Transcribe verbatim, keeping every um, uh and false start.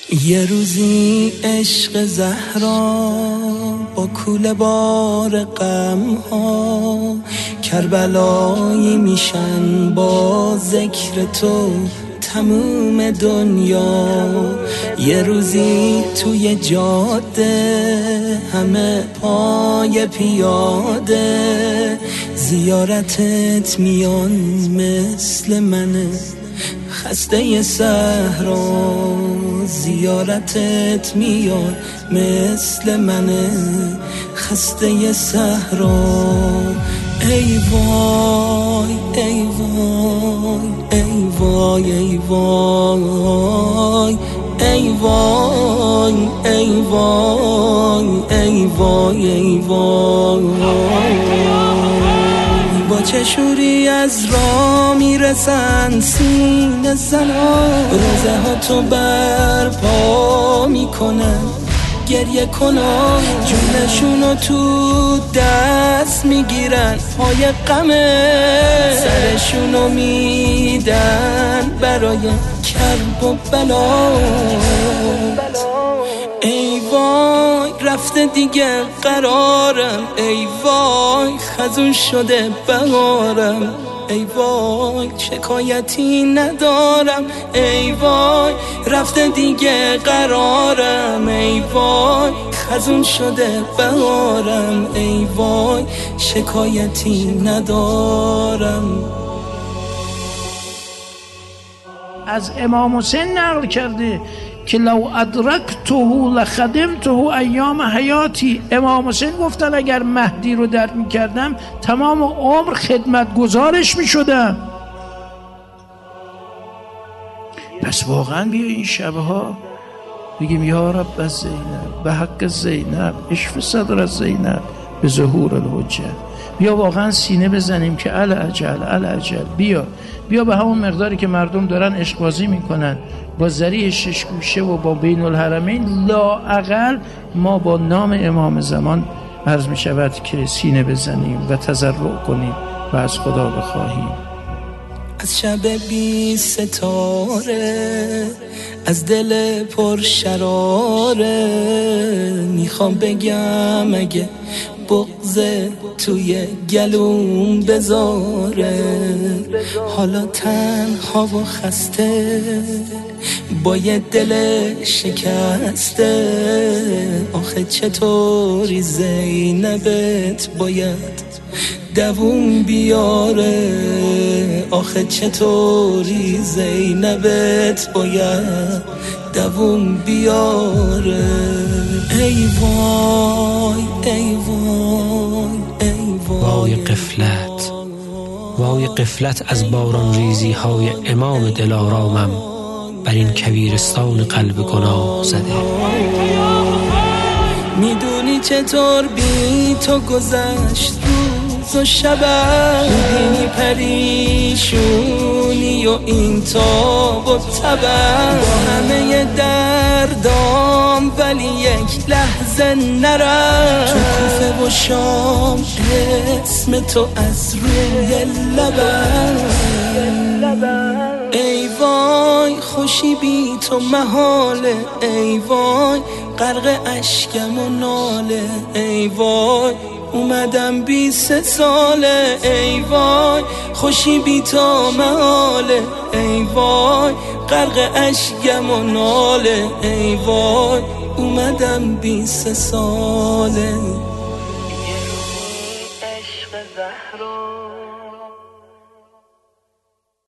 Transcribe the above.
یه روزی عشق زهرا با کوله بار غم ها کربلایی میشن با ذکر تو تموم دنیا. یه روزی توی جاده همه پای پیاده زیارتت میان مثل منه خسته صحرا. زیارتت میان مثل منه خسته صحرا. ای وای ای وای ای وای ای وای ای وای ای وای ای وای ای وای. با چه شوری از را میرسن سینه زنان روزه ها تو برپا میکنن گریه کنن جونشونو تو دست میگیرن پای غمه سرشونو میدن برای کرب و بلا. ای وای رفته دیگه قرارم ای وای خزون شده بهارم ای وای شکایتی ندارم ای وای رفته دیگه قرارم ای وای خزون شده بهارم ای وای شکایتی ندارم. از امام حسین نقل کرده که لو ادرکته لخدمته ایام حیاتی. امام حسین گفتن اگر مهدی رو درک می‌کردم تمام عمر خدمت گزارش می‌شدم. پس واقعا بیا این شبها بگیم یا رب از زینب به حق زینب اشف صدر زینب به ظهور الحجه. بیا واقعا سینه بزنیم که العجل العجل بیا بیا به همون مقداری که مردم دارن عشق بازی میکنن با ذریع شش گوشه و با بین الحرمین لااقل ما با نام امام زمان عرض می شود که سینه بزنیم و تضرع کنیم و از خدا بخواهیم. از شب بی ستاره از دل پر شراره میخوام بگم اگه بغضه توی گلوم بذاره حالا تنها و خسته با یه دل شکسته آخه چطوری زینبت باید دووم بیاره آخه چطوری زینبت باید دووم بیاره. ای وای ای وای ای وای وای قفلت وای قفلت از باران ریزی های امام دلارامم بر این کویرستان قلب گناه زده. میدونی چطور بی تو گذشت روز و شبم میدونی پریشونی و این تاب و تبم با همه دردام ولی یک لحظه نرم تو کوفه و شام اسم تو از روی لبم. ای وای خوشی بی تو محاله ای وای غرق اشکم و ناله ای وای اومدم بیست ساله ای وای خوشی بی تو محاله ای وای غرق اشکم و ناله ای وای اومدم بیست ساله. یه روزی عشق زهرا